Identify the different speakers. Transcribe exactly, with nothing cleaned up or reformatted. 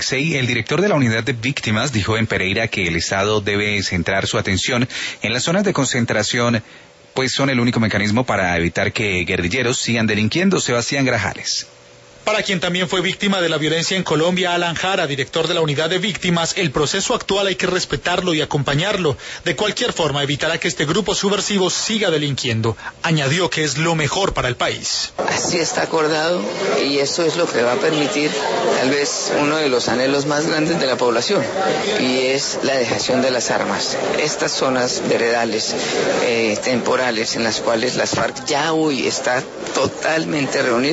Speaker 1: Alexei, el director de la Unidad de Víctimas, dijo en Pereira que el Estado debe centrar su atención en las zonas de concentración, pues son el único mecanismo para evitar que guerrilleros sigan delinquiendo. Sebastián Grajales.
Speaker 2: Para quien también fue víctima de la violencia en Colombia, Alan Jara, director de la Unidad de Víctimas, el proceso actual hay que respetarlo y acompañarlo. De cualquier forma, evitará que este grupo subversivo siga delinquiendo. Añadió que es lo mejor para el país.
Speaker 3: Así está acordado y eso es lo que va a permitir tal vez uno de los anhelos más grandes de la población, y es la dejación de las armas. Estas zonas veredales, eh, temporales, en las cuales las FARC ya hoy está totalmente reunidas.